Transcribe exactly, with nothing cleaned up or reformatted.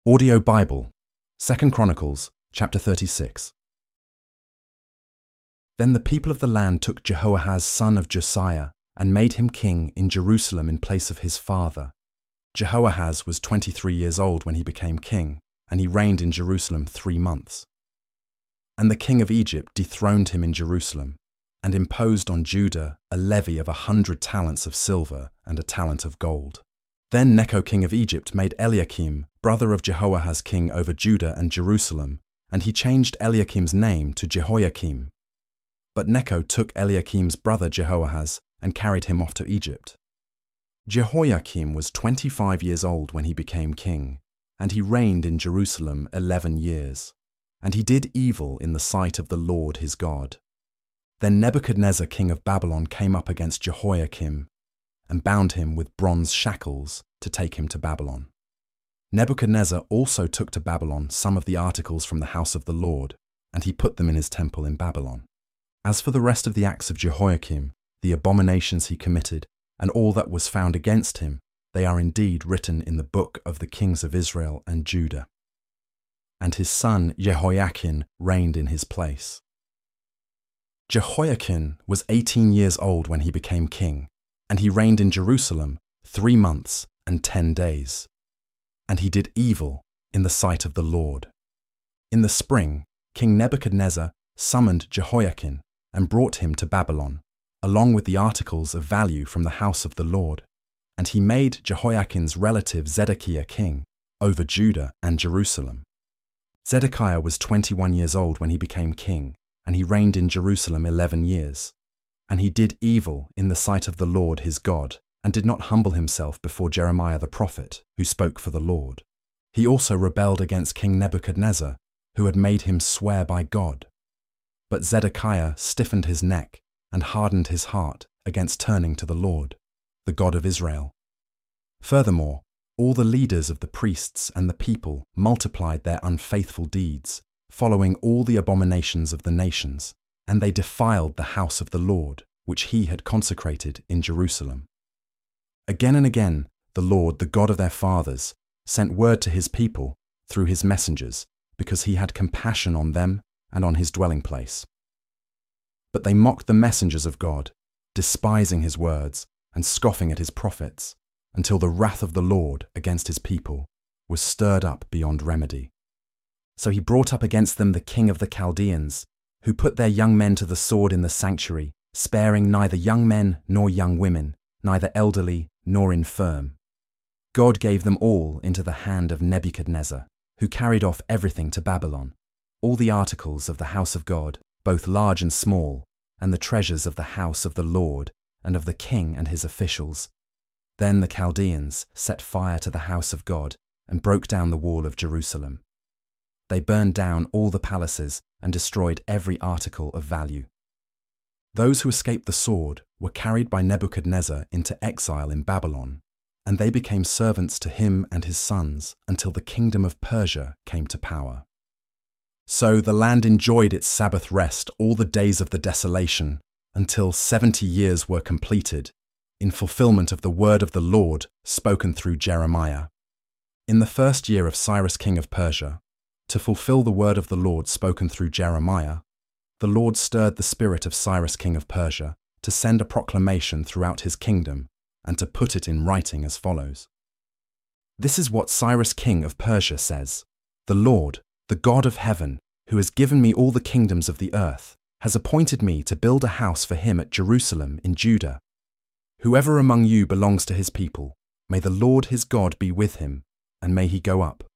Audio Bible, Second Chronicles, chapter thirty-six. Then the people of the land took Jehoahaz son of Josiah and made him king in Jerusalem in place of his father. Jehoahaz was twenty-three years old when he became king, and he reigned in Jerusalem three months. And the king of Egypt dethroned him in Jerusalem, and imposed on Judah a levy of a hundred talents of silver and a talent of gold. Then Necho king of Egypt made Eliakim, brother of Jehoahaz king over Judah and Jerusalem, and he changed Eliakim's name to Jehoiakim. But Necho took Eliakim's brother Jehoahaz and carried him off to Egypt. Jehoiakim was twenty-five years old when he became king, and he reigned in Jerusalem eleven years. And he did evil in the sight of the Lord his God. Then Nebuchadnezzar king of Babylon came up against Jehoiakim, and bound him with bronze shackles to take him to Babylon. Nebuchadnezzar also took to Babylon some of the articles from the house of the Lord, and he put them in his temple in Babylon. As for the rest of the acts of Jehoiakim, the abominations he committed, and all that was found against him, they are indeed written in the book of the kings of Israel and Judah. And his son Jehoiachin reigned in his place. Jehoiachin was eighteen years old when he became king, and he reigned in Jerusalem three months and ten days. And he did evil in the sight of the Lord. In the spring, King Nebuchadnezzar summoned Jehoiachin and brought him to Babylon, along with the articles of value from the house of the Lord. And he made Jehoiachin's relative Zedekiah king over Judah and Jerusalem. Zedekiah was twenty-one years old when he became king, and he reigned in Jerusalem eleven years. And he did evil in the sight of the Lord his God, and did not humble himself before Jeremiah the prophet, who spoke for the Lord. He also rebelled against King Nebuchadnezzar, who had made him swear by God. But Zedekiah stiffened his neck and hardened his heart against turning to the Lord, the God of Israel. Furthermore, all the leaders of the priests and the people multiplied their unfaithful deeds, following all the abominations of the nations, and they defiled the house of the Lord, which he had consecrated in Jerusalem. Again and again, the Lord, the God of their fathers, sent word to his people through his messengers, because he had compassion on them and on his dwelling place. But they mocked the messengers of God, despising his words and scoffing at his prophets, until the wrath of the Lord against his people was stirred up beyond remedy. So he brought up against them the king of the Chaldeans, who put their young men to the sword in the sanctuary, sparing neither young men nor young women, neither elderly nor infirm. God gave them all into the hand of Nebuchadnezzar, who carried off everything to Babylon, all the articles of the house of God, both large and small, and the treasures of the house of the Lord and of the king and his officials. Then the Chaldeans set fire to the house of God and broke down the wall of Jerusalem. They burned down all the palaces and destroyed every article of value. Those who escaped the sword were carried by Nebuchadnezzar into exile in Babylon, and they became servants to him and his sons until the kingdom of Persia came to power. So the land enjoyed its Sabbath rest all the days of the desolation, until seventy years were completed, in fulfillment of the word of the Lord spoken through Jeremiah. In the first year of Cyrus king of Persia, to fulfill the word of the Lord spoken through Jeremiah, the Lord stirred the spirit of Cyrus king of Persia to send a proclamation throughout his kingdom and to put it in writing as follows. This is what Cyrus king of Persia says: The Lord, the God of heaven, who has given me all the kingdoms of the earth, has appointed me to build a house for him at Jerusalem in Judah. Whoever among you belongs to his people, may the Lord his God be with him, and may he go up.